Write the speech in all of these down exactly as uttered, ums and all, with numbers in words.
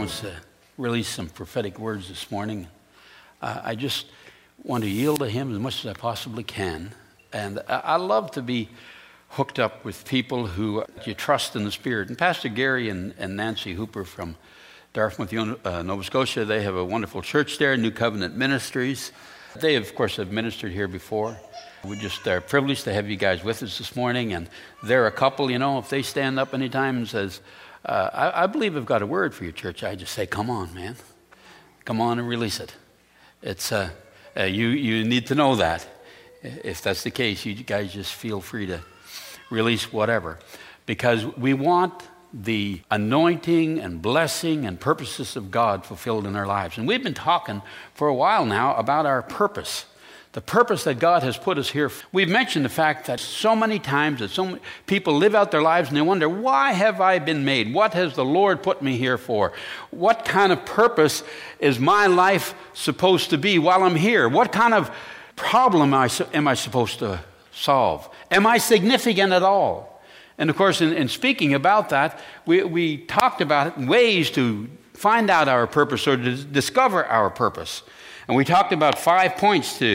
wants to release some prophetic words this morning. Uh, I just want to yield to him as much as I possibly can. And I, I love to be hooked up with people who you trust in the Spirit. And Pastor Gary and, and Nancy Hooper from Dartmouth, uh, Nova Scotia, they have a wonderful church there, New Covenant Ministries. They, of course, have ministered here before. We just are privileged to have you guys with us this morning. And they're a couple, you know, if they stand up anytime and says, uh, I, I believe I've got a word for your church, I just say, come on, man. Come on and release it. It's uh, uh, you, you need to know that. If that's the case, you guys just feel free to release whatever. Because we want the anointing and blessing and purposes of God fulfilled in our lives. And we've been talking for a while now about our purpose. The purpose that God has put us here. We've mentioned the fact that so many times that so many people live out their lives and they wonder, why have I been made? What has the Lord put me here for? What kind of purpose is my life supposed to be while I'm here? What kind of problem am I supposed to solve? Am I significant at all? And of course, in, in speaking about that, we, we talked about ways to find out our purpose or to discover our purpose. And we talked about five points to,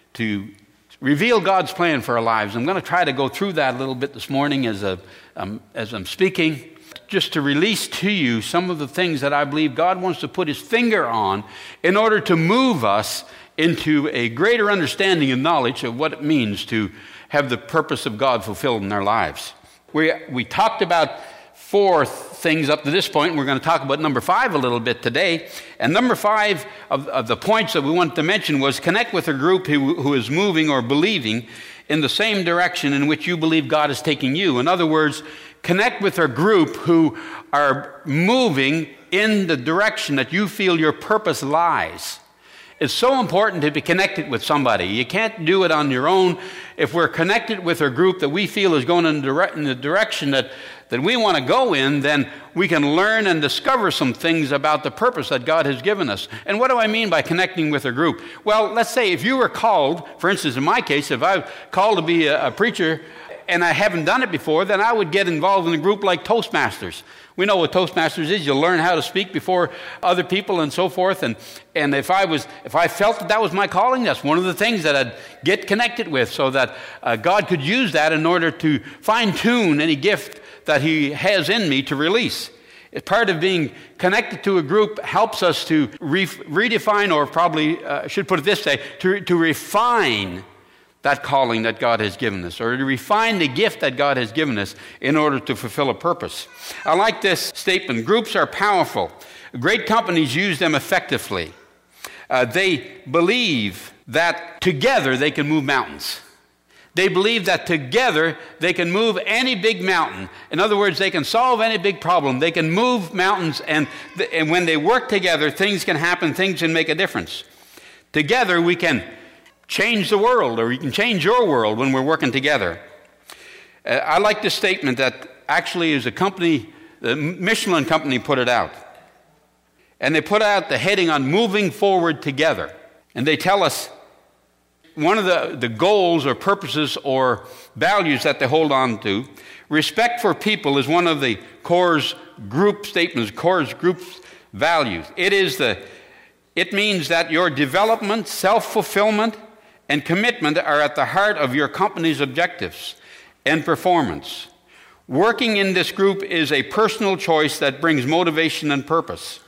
to reveal God's plan for our lives. I'm going to try to go through that a little bit this morning as, a, um, as I'm speaking, just to release to you some of the things that I believe God wants to put his finger on in order to move us into a greater understanding and knowledge of what it means to have the purpose of God fulfilled in our lives. We, we talked about four things up to this point. We're going to talk about number five a little bit today. And number five of, of the points that we wanted to mention was connect with a group who, who is moving or believing in the same direction in which you believe God is taking you. In other words, connect with a group who are moving in the direction that you feel your purpose lies. It's so important to be connected with somebody. You can't do it on your own. If we're connected with a group that we feel is going in the, dire- in the direction that, that we want to go in, then we can learn and discover some things about the purpose that God has given us. And what do I mean by connecting with a group? Well, let's say if you were called, for instance, in my case, if I was called to be a, a preacher and I haven't done it before, then I would get involved in a group like Toastmasters. We know what Toastmasters is. You learn how to speak before other people and so forth. And, and if I was, if I felt that that was my calling, that's one of the things that I'd get connected with so that uh, God could use that in order to fine-tune any gift that he has in me to release. Part of being connected to a group helps us to re- redefine, or probably uh, I should put it this way, to, to refine that calling that God has given us, or to refine the gift that God has given us in order to fulfill a purpose. I like this statement. Groups are powerful. Great companies use them effectively. Uh, they believe that together they can move mountains. They believe that together they can move any big mountain. In other words, they can solve any big problem. They can move mountains, and, th- and when they work together, things can happen, things can make a difference. Together we can change the world, or you can change your world when we're working together. Uh, I like this statement that actually is a company, the Michelin company put it out. And they put out the heading on moving forward together. And they tell us one of the, the goals or purposes or values that they hold on to, respect for people is one of the Core's group statements, Core's group values. It is the, it means that your development, self-fulfillment, and commitment are at the heart of your company's objectives and performance. Working in this group is a personal choice that brings motivation and purpose.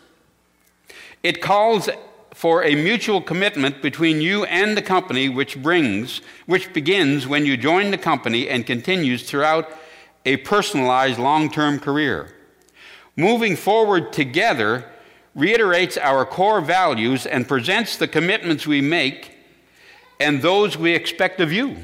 It calls for a mutual commitment between you and the company, which brings, which begins when you join the company and continues throughout a personalized long-term career. Moving forward together reiterates our core values and presents the commitments we make and those we expect of you.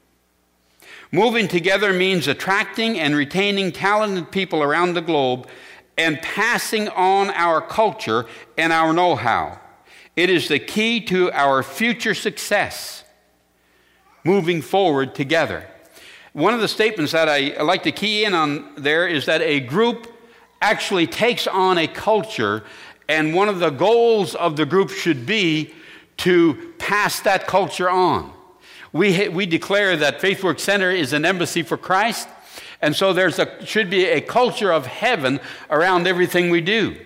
Moving together means attracting and retaining talented people around the globe and passing on our culture and our know-how. It is the key to our future success, moving forward together. One of the statements that I like to key in on there is that a group actually takes on a culture, and one of the goals of the group should be to pass that culture on. We, we declare that FaithWorks Center is an embassy for Christ, and so there should be a culture of heaven around everything we do.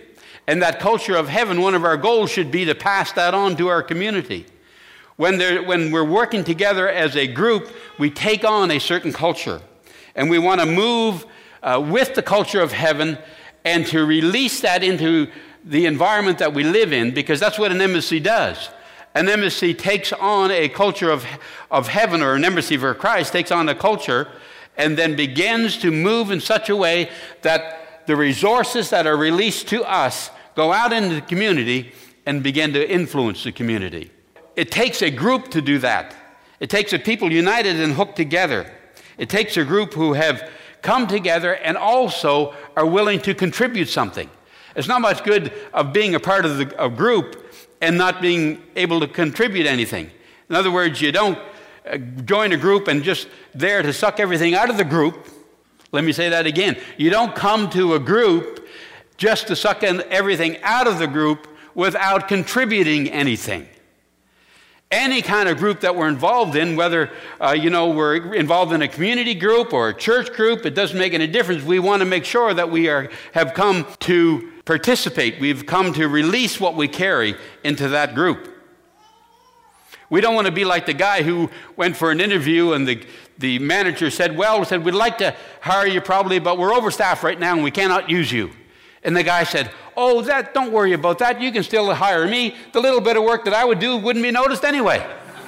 And that culture of heaven, one of our goals should be to pass that on to our community. When, when we're working together as a group, we take on a certain culture. And we want to move uh, with the culture of heaven and to release that into the environment that we live in, because that's what an embassy does. An embassy takes on a culture of, of heaven, or an embassy for Christ takes on a culture and then begins to move in such a way that the resources that are released to us go out into the community and begin to influence the community. It takes a group to do that. It takes a people united and hooked together. It takes a group who have come together and also are willing to contribute something. It's not much good of being a part of the a group and not being able to contribute anything. In other words, you don't uh, join a group and just there to suck everything out of the group. Let me say that again. You don't come to a group just to suck in everything out of the group without contributing anything. Any kind of group that we're involved in, whether uh, you know we're involved in a community group or a church group, it doesn't make any difference. We want to make sure that we are have come to participate. We've come to release what we carry into that group. We don't want to be like the guy who went for an interview and the, the manager said, well, said, we'd like to hire you probably, but we're overstaffed right now and we cannot use you. And the guy said, oh, that don't worry about that. You can still hire me. The little bit of work that I would do wouldn't be noticed anyway.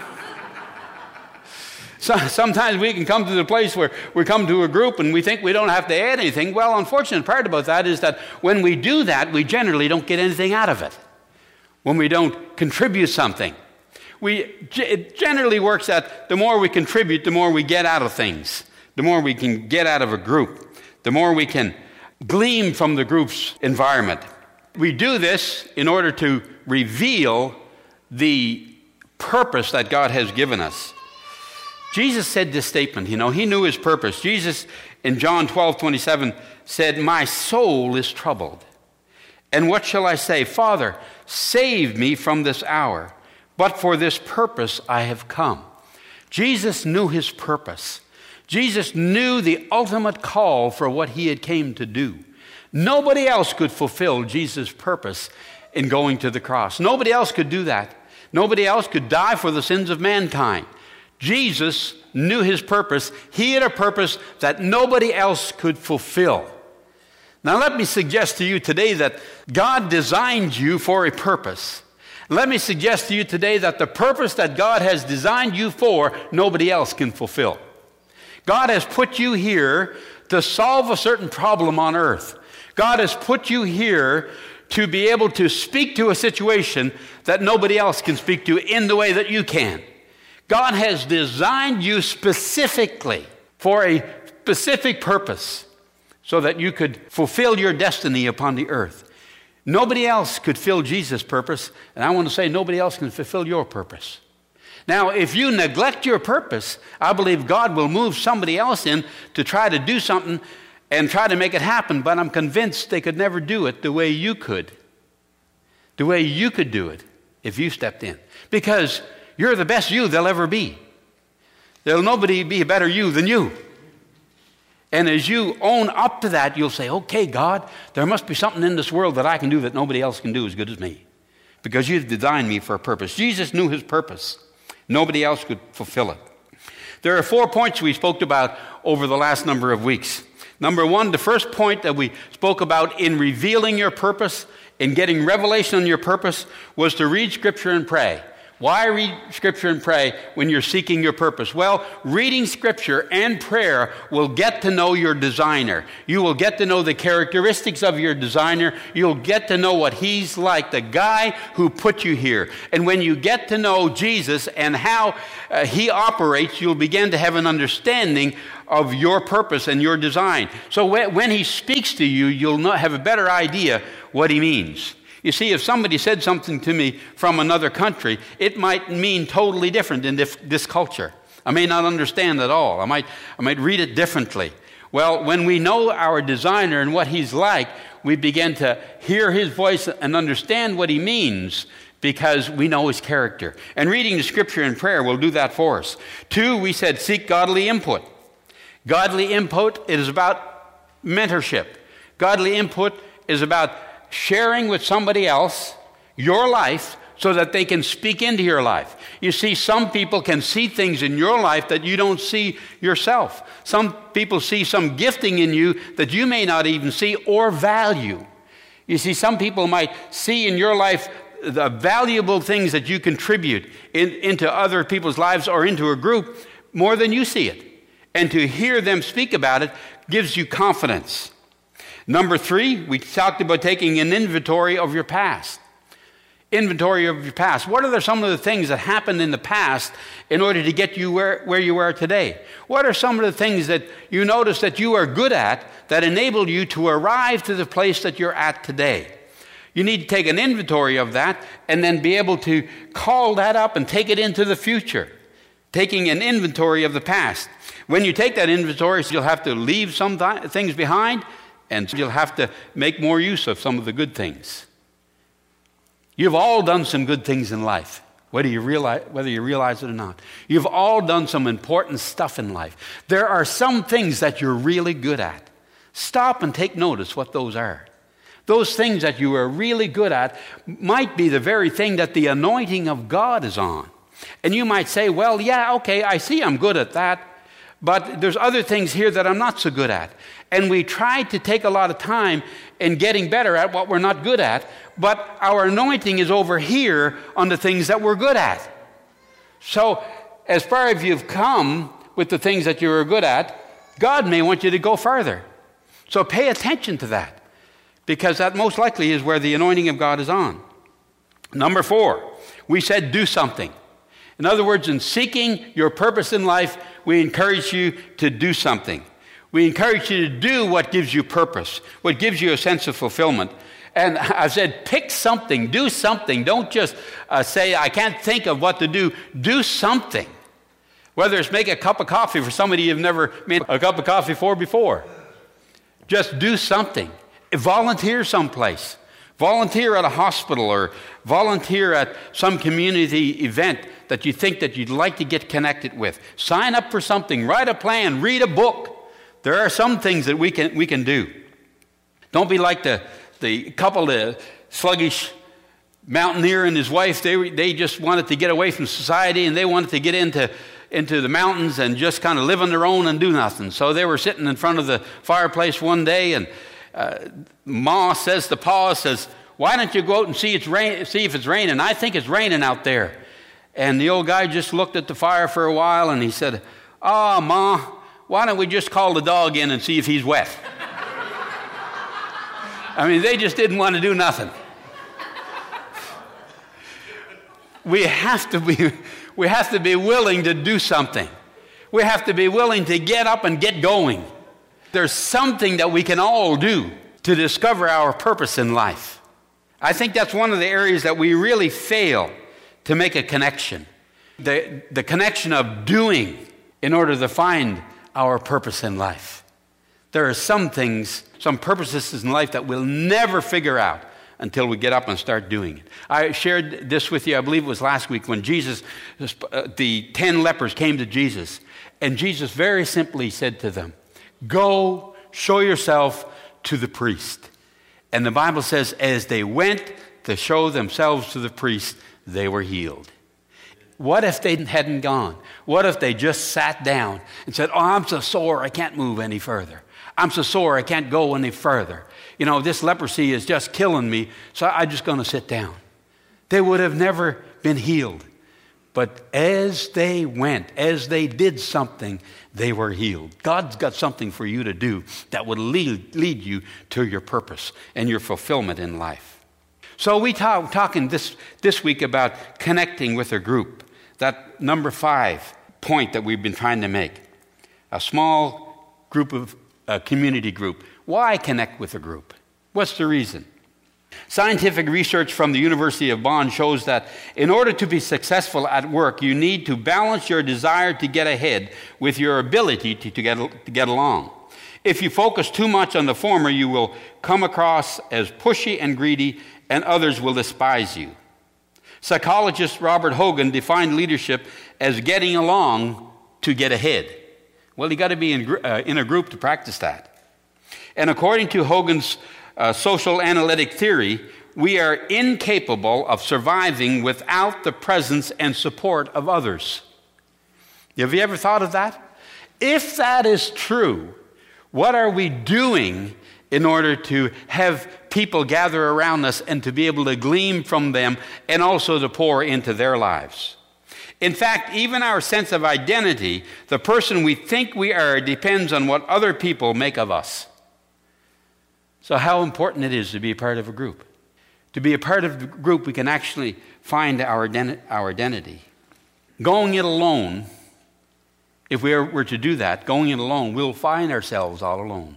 So, sometimes we can come to the place where we come to a group and we think we don't have to add anything. Well, unfortunate part about that is that when we do that, we generally don't get anything out of it. When we don't contribute something. We, it generally works that the more we contribute, the more we get out of things. The more we can get out of a group. The more we can glean from the group's environment. We do this in order to reveal the purpose that God has given us. Jesus said this statement, you know, he knew his purpose. Jesus in John twelve twenty-seven said, my soul is troubled. And what shall I say? Father, save me from this hour. But for this purpose I have come. Jesus knew his purpose. Jesus knew the ultimate call for what he had came to do. Nobody else could fulfill Jesus' purpose in going to the cross. Nobody else could do that. Nobody else could die for the sins of mankind. Jesus knew his purpose. He had a purpose that nobody else could fulfill. Now let me suggest to you today that God designed you for a purpose. Let me suggest to you today that the purpose that God has designed you for, nobody else can fulfill. God has put you here to solve a certain problem on earth. God has put you here to be able to speak to a situation that nobody else can speak to in the way that you can. God has designed you specifically for a specific purpose so that you could fulfill your destiny upon the earth. Nobody else could fill Jesus' purpose, and I want to say nobody else can fulfill your purpose. Now, if you neglect your purpose, I believe God will move somebody else in to try to do something and try to make it happen, but I'm convinced they could never do it the way you could. The way you could do it if you stepped in. Because you're the best you there'll ever be. There'll nobody be a better you than you. And as you own up to that, you'll say, okay, God, there must be something in this world that I can do that nobody else can do as good as me. Because you've designed me for a purpose. Jesus knew his purpose. Nobody else could fulfill it. There are four points we spoke about over the last number of weeks. Number one, the first point that we spoke about in revealing your purpose, in getting revelation on your purpose, was to read Scripture and pray. Why read Scripture and pray when you're seeking your purpose? Well, reading Scripture and prayer will get to know your designer. You will get to know the characteristics of your designer. You'll get to know what he's like, the guy who put you here. And when you get to know Jesus and how uh, he operates, you'll begin to have an understanding of your purpose and your design. So when he speaks to you, you'll not have a better idea what he means. You see, if somebody said something to me from another country, it might mean totally different in this, this culture. I may not understand at all. I might, I might read it differently. Well, when we know our designer and what he's like, we begin to hear his voice and understand what he means because we know his character. And reading the Scripture and prayer will do that for us. Two, we said seek godly input. Godly input, it is about mentorship. Godly input is about sharing with somebody else your life so that they can speak into your life. You see, some people can see things in your life that you don't see yourself. Some people see some gifting in you that you may not even see or value. You see, some people might see in your life the valuable things that you contribute in, into other people's lives or into a group more than you see it. And to hear them speak about it gives you confidence. Number three, we talked about taking an inventory of your past. Inventory of your past. What are some of the things that happened in the past in order to get you where, where you are today? What are some of the things that you notice that you are good at that enable you to arrive to the place that you're at today? You need to take an inventory of that and then be able to call that up and take it into the future. Taking an inventory of the past. When you take that inventory, you'll have to leave some th- things behind, and you'll have to make more use of some of the good things. You've all done some good things in life, whether you realize, whether you realize it or not. You've all done some important stuff in life. There are some things that you're really good at. Stop and take notice what those are. Those things that you are really good at might be the very thing that the anointing of God is on. And you might say, well, yeah, okay, I see I'm good at that, but there's other things here that I'm not so good at. And we try to take a lot of time in getting better at what we're not good at, but our anointing is over here on the things that we're good at. So as far as you've come with the things that you're good at, God may want you to go further. So pay attention to that, because that most likely is where the anointing of God is on. Number four, we said do something. In other words, in seeking your purpose in life, we encourage you to do something. We encourage you to do what gives you purpose, what gives you a sense of fulfillment. And I said, pick something, do something. Don't just uh, say, I can't think of what to do. Do something. Whether it's make a cup of coffee for somebody you've never made a cup of coffee for before. Just do something. Volunteer someplace. Volunteer at a hospital, or volunteer at some community event that you think that you'd like to get connected with. Sign up for something. Write a plan. Read a book. There are some things that we can we can do. Don't be like the, the couple, the sluggish mountaineer and his wife. They they just wanted to get away from society, and they wanted to get into, into the mountains and just kind of live on their own and do nothing. So they were sitting in front of the fireplace one day, and uh, Ma says to Pa, says, why don't you go out and see, it's rain, see if it's raining? I think it's raining out there. And the old guy just looked at the fire for a while, and he said, oh, Ma, why don't we just call the dog in and see if he's wet? I mean, they just didn't want to do nothing. We have to be, we have to be willing to do something. We have to be willing to get up and get going. There's something that we can all do to discover our purpose in life. I think that's one of the areas that we really fail to make a connection. The, the connection of doing in order to find our purpose in life. There are some things, some purposes in life that we'll never figure out until we get up and start doing it. I shared this with you, I believe it was last week, when Jesus, uh, the ten lepers came to Jesus, and Jesus very simply said to them, go show yourself to the priest. And the Bible says, as they went to show themselves to the priest, they were healed. What if they hadn't gone? What if they just sat down and said, oh, I'm so sore, I can't move any further. I'm so sore, I can't go any further. You know, this leprosy is just killing me, so I'm just going to sit down. They would have never been healed. But as they went, as they did something, they were healed. God's got something for you to do that would lead, lead you to your purpose and your fulfillment in life. So we talk talking this, this week about connecting with a group. That number five point that we've been trying to make. A small group of, a community group. Why connect with a group? What's the reason? Scientific research from the University of Bonn shows that in order to be successful at work, you need to balance your desire to get ahead with your ability to, to, get, to get along. If you focus too much on the former, you will come across as pushy and greedy, and others will despise you. Psychologist Robert Hogan defined leadership as getting along to get ahead. Well, you got to be in, uh, in a group to practice that. And according to Hogan's uh, social analytic theory, we are incapable of surviving without the presence and support of others. Have you ever thought of that? If that is true, what are we doing in order to have people gather around us and to be able to glean from them and also to pour into their lives? In fact, even our sense of identity, the person we think we are, depends on what other people make of us. So how important it is to be a part of a group. To be a part of the group, we can actually find our, identi- our identity. Going it alone, if we were to do that, going it alone, we'll find ourselves all alone.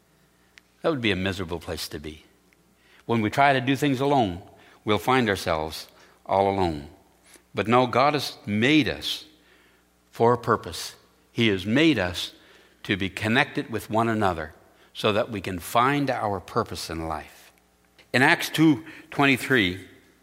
That would be a miserable place to be. When we try to do things alone, we'll find ourselves all alone. But no, God has made us for a purpose. He has made us to be connected with one another so that we can find our purpose in life. In Acts two twenty-three,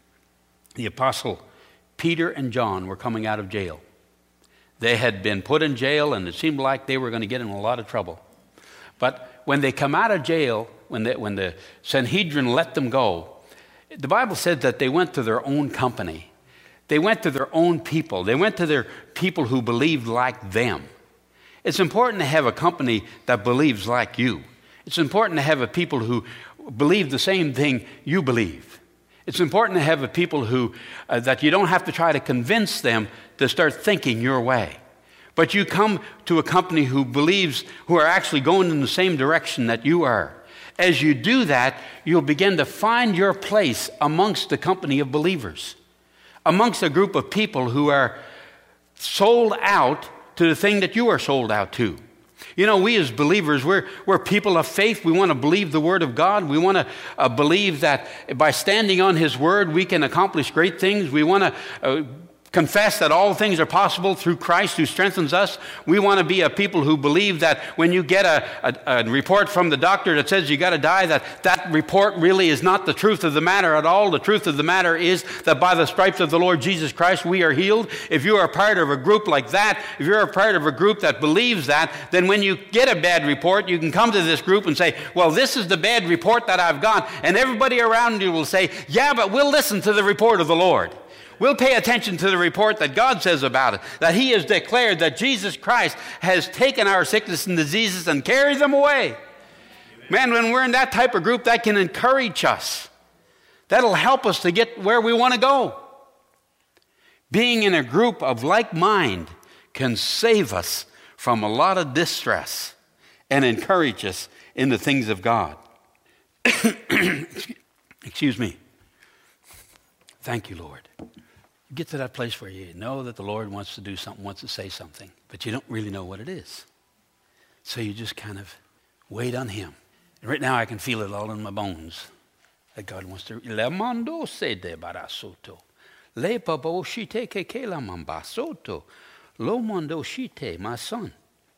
the apostle Peter and John were coming out of jail. They had been put in jail, and it seemed like they were going to get in a lot of trouble. But when they come out of jail, when, they, when the Sanhedrin let them go, the Bible said that they went to their own company. They went to their own people. They went to their people who believed like them. It's important to have a company that believes like you. It's important to have a people who believe the same thing you believe. It's important to have a people who, uh, that you don't have to try to convince them to start thinking your way. But you come to a company who believes, who are actually going in the same direction that you are. As you do that, you'll begin to find your place amongst the company of believers, amongst a group of people who are sold out to the thing that you are sold out to. You know, we as believers, we're, we're people of faith. We want to believe the Word of God. We want to uh, believe that by standing on His Word, we can accomplish great things. We want to uh, confess that all things are possible through Christ who strengthens us. We want to be a people who believe that when you get a, a, a report from the doctor that says you got to die, that that report really is not the truth of the matter at all. The truth of the matter is that by the stripes of the Lord Jesus Christ, we are healed. If you are part of a group like that, if you're a part of a group that believes that, then when you get a bad report, you can come to this group and say, well, this is the bad report that I've got. And everybody around you will say, yeah, but we'll listen to the report of the Lord. We'll pay attention to the report that God says about it, that He has declared that Jesus Christ has taken our sickness and diseases and carried them away. Amen. Man, when we're in that type of group, that can encourage us. That'll help us to get where we want to go. Being in a group of like mind can save us from a lot of distress and encourage us in the things of God. Excuse me. Thank you, Lord. You get to that place where you know that the Lord wants to do something, wants to say something, but you don't really know what it is. So you just kind of wait on Him. And right now I can feel it all in my bones that God wants to. Le mando se de barasoto. Le pabo shite keke la mambasoto. Lo mando shite, my son.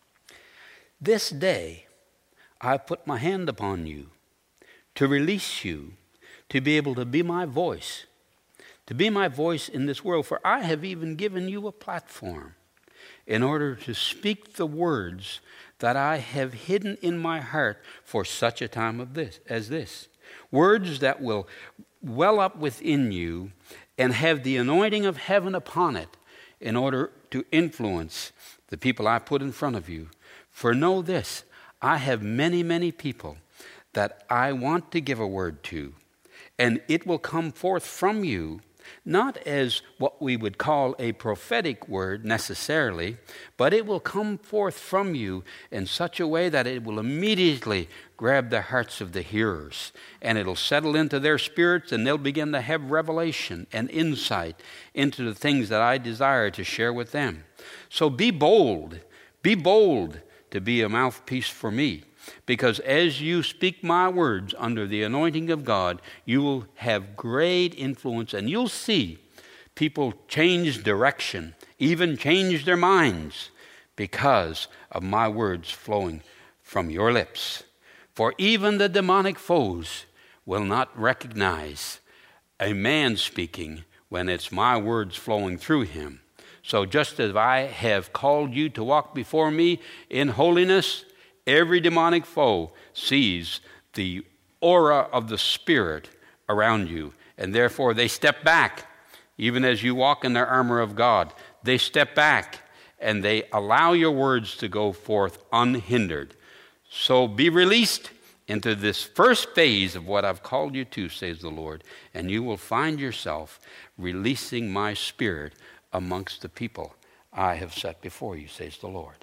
This day I put my hand upon you to release you, to be able to be my voice. To be my voice in this world, for I have even given you a platform in order to speak the words that I have hidden in my heart for such a time of this as this. Words that will well up within you and have the anointing of heaven upon it in order to influence the people I put in front of you. For know this, I have many, many people that I want to give a word to, and it will come forth from you, not as what we would call a prophetic word necessarily, but it will come forth from you in such a way that it will immediately grab the hearts of the hearers, and it'll settle into their spirits, and they'll begin to have revelation and insight into the things that I desire to share with them. So be bold, be bold to be a mouthpiece for me. Because as you speak my words under the anointing of God, you will have great influence, and you'll see people change direction, even change their minds because of my words flowing from your lips. For even the demonic foes will not recognize a man speaking when it's my words flowing through him. So just as I have called you to walk before me in holiness, every demonic foe sees the aura of the Spirit around you. And therefore they step back, even as you walk in their armor of God. They step back and they allow your words to go forth unhindered. So be released into this first phase of what I've called you to, says the Lord, and you will find yourself releasing my Spirit amongst the people I have set before you, says the Lord.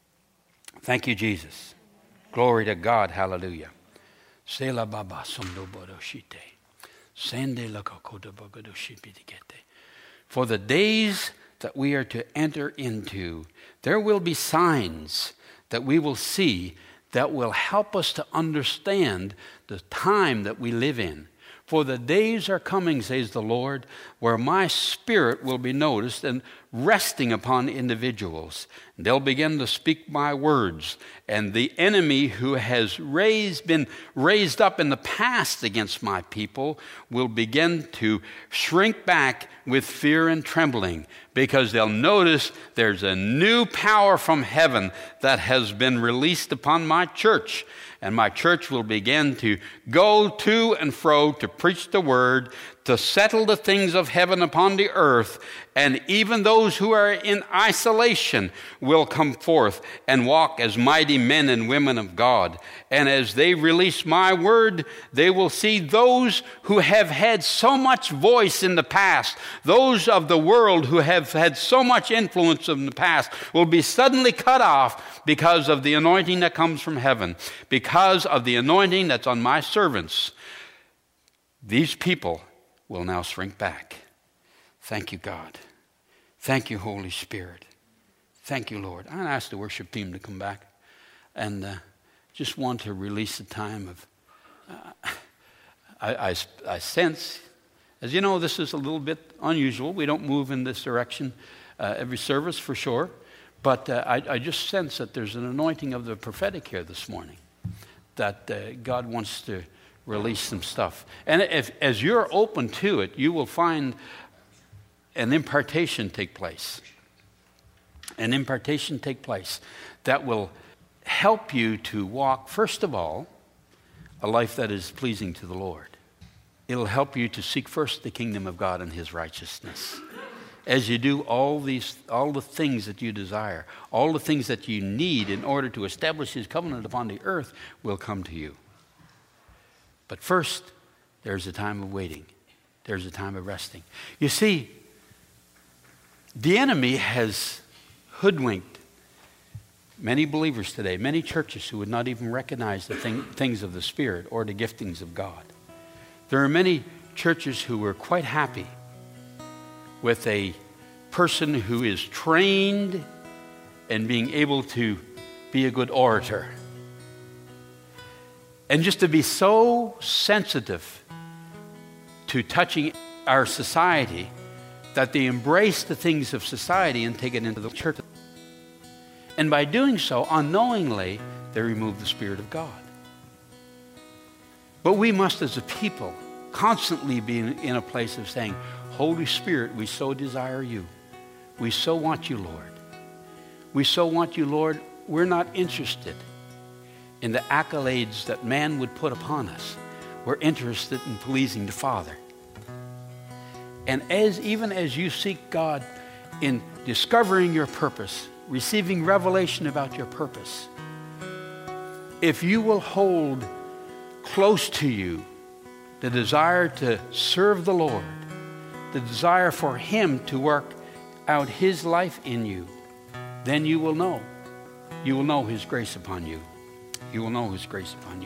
Thank you, Jesus. Glory to God. Hallelujah. Sela baba sondo bodoshite. Sende lakakoda bogodoshipidikete. For the days that we are to enter into, there will be signs that we will see that will help us to understand the time that we live in. For the days are coming, says the Lord, where my Spirit will be noticed and resting upon individuals. They'll begin to speak my words. And the enemy who has raised, been raised up in the past against my people will begin to shrink back with fear and trembling, because they'll notice there's a new power from heaven that has been released upon my church. And my church will begin to go to and fro to preach the word, to settle the things of heaven upon the earth. And even those who are in isolation will come forth and walk as mighty men and women of God. And as they release my word, they will see those who have had so much voice in the past, those of the world who have had so much influence in the past, will be suddenly cut off because of the anointing that comes from heaven, because of the anointing that's on my servants. These people will now shrink back. Thank you, God. Thank you, Holy Spirit. Thank you, Lord. I'm going to ask the worship team to come back, and uh, just want to release a time of, uh, I, I, I sense, as you know, this is a little bit unusual. We don't move in this direction uh, every service for sure, but uh, I, I just sense that there's an anointing of the prophetic here this morning, that uh, God wants to release some stuff. And if, as you're open to it, you will find an impartation take place. An impartation take place that will help you to walk, first of all, a life that is pleasing to the Lord. It'll help you to seek first the kingdom of God and his righteousness. As you do all these, all the things that you desire, all the things that you need in order to establish his covenant upon the earth will come to you. But first, there's a time of waiting. There's a time of resting. You see, the enemy has hoodwinked many believers today, many churches who would not even recognize the thing, things of the Spirit or the giftings of God. There are many churches who are quite happy with a person who is trained in being able to be a good orator. And just to be so sensitive to touching our society that they embrace the things of society and take it into the church. And by doing so, unknowingly, they remove the Spirit of God. But we must, as a people, constantly be in, in a place of saying, Holy Spirit, we so desire you. We so want you, Lord. We so want you, Lord. We're not interested in the accolades that man would put upon us. We're interested in pleasing the Father. And as even as you seek God in discovering your purpose, receiving revelation about your purpose, if you will hold close to you the desire to serve the Lord, the desire for him to work out his life in you, then you will know. You will know his grace upon you. You will know his grace upon you.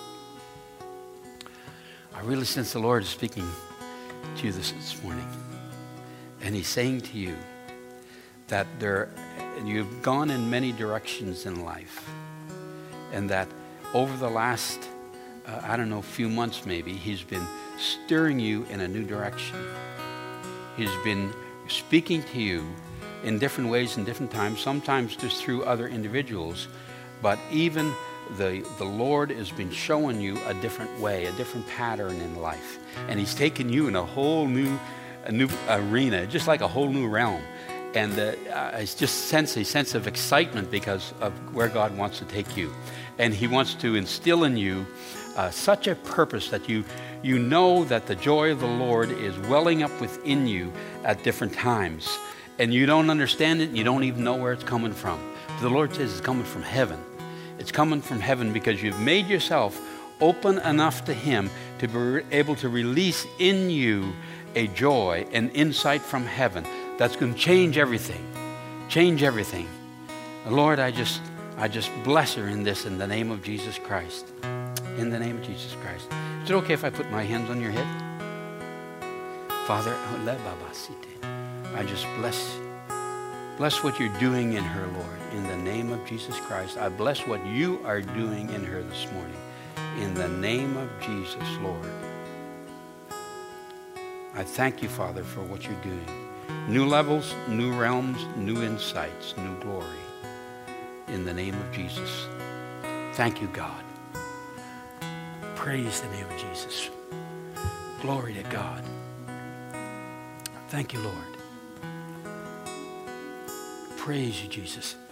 I really sense the Lord is speaking to you this, this morning. And he's saying to you that there, you've gone in many directions in life. And that over the last, uh, I don't know, few months maybe, he's been steering you in a new direction. He's been speaking to you in different ways and different times, sometimes just through other individuals. But even The, the Lord has been showing you a different way, a different pattern in life. And he's taken you in a whole new, a new arena, just like a whole new realm. And uh, I just sense a sense of excitement because of where God wants to take you. And he wants to instill in you uh, such a purpose that you, you know that the joy of the Lord is welling up within you at different times. And you don't understand it, and you don't even know where it's coming from. But the Lord says it's coming from heaven. It's coming from heaven because you've made yourself open enough to Him to be able to release in you a joy, an insight from heaven that's going to change everything. Change everything. Lord, I just, I just bless her in this in the name of Jesus Christ. In the name of Jesus Christ. Is it okay if I put my hands on your head? Father, I just bless, bless what you're doing in her, Lord. In the name of Jesus Christ. I bless what you are doing in her this morning. In the name of Jesus, Lord. I thank you, Father, for what you're doing. New levels, new realms, new insights, new glory. In the name of Jesus. Thank you, God. Praise the name of Jesus. Glory to God. Thank you, Lord. Praise you, Jesus.